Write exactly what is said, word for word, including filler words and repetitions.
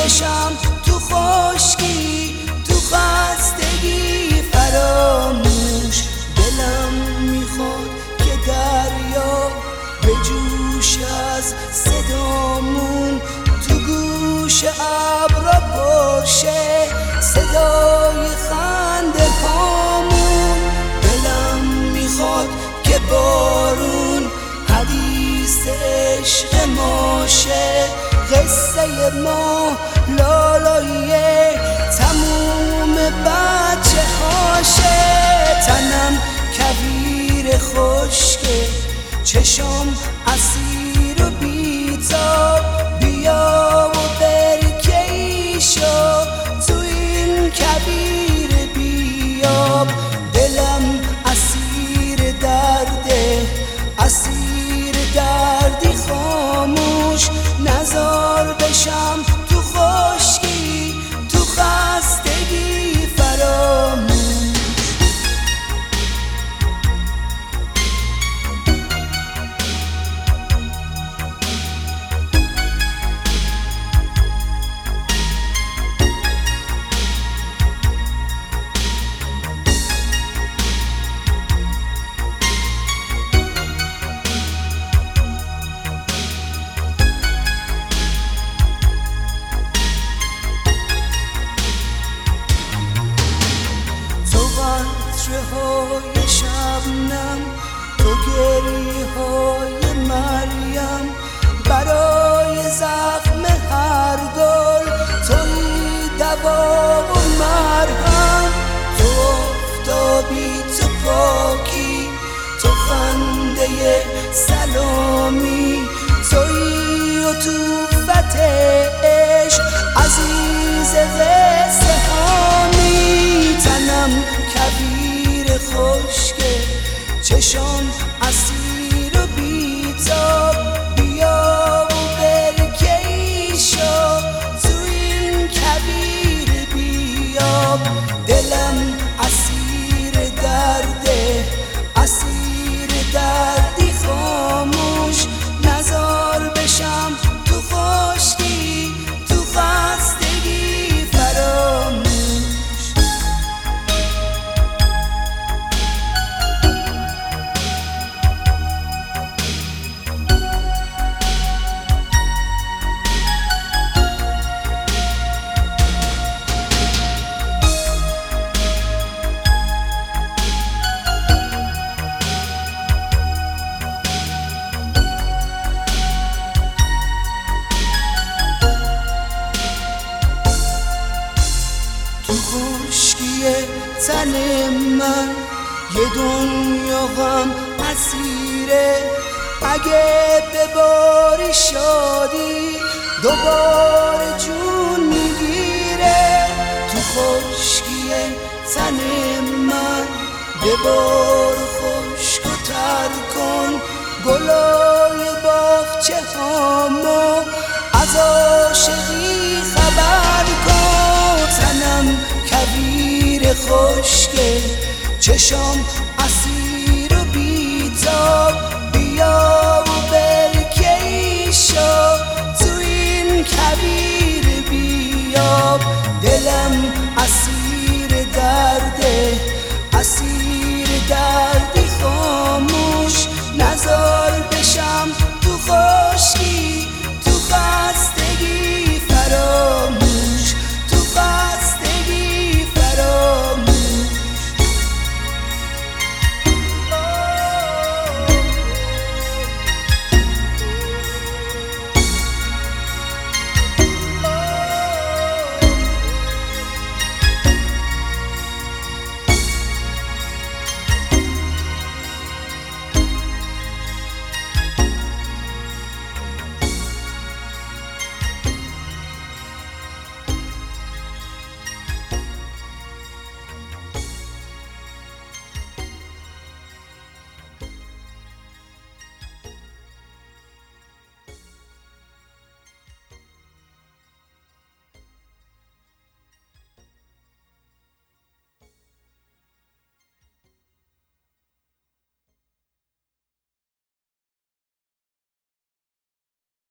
بشم تو خشکی، تو خستگی فراموش. دلم میخواد که دریا به جوش از صدامون، تو گوش ابرا پرشه صدای خنده هامون. دلم میخواد که بارون حدیث عشق ما شه، قصه ما لالایی تموم بچه هاشه. تنم کویر خشکه، چشم اسیر و بیتاب، بیا و برکه ای شو تو این کویر بیاب. دلم اسیر درده، اسیر دردی خاموش، نزار بشم تو خشکی، تو خستگی فراموش. های شبنم، تو گریه های مریم، برای زخم هر گل توی دوا و مرهم. تو آفتابی، تو پاکی، تو خنده سلامی، توی عطوفت عشق عزیز قصه هامی. تنم کویر خشکه، چشم اسیر و بیتاب، بیا و برکه ای شو تو این کویر بیاب. دلم اسیر درده، اسیر دردی خاموش، نزار بشم تو خشکی، تو خستگی فراموش. تو خشکی تن من یه دنیا غم اسیره، اگه بباری شادی دوباره جون میگیره. تو خشکی تن من ببار خشک و تر کن، گلای باغچه هامو از عاشقی خبر کن. تنم کویر خشکه، چشم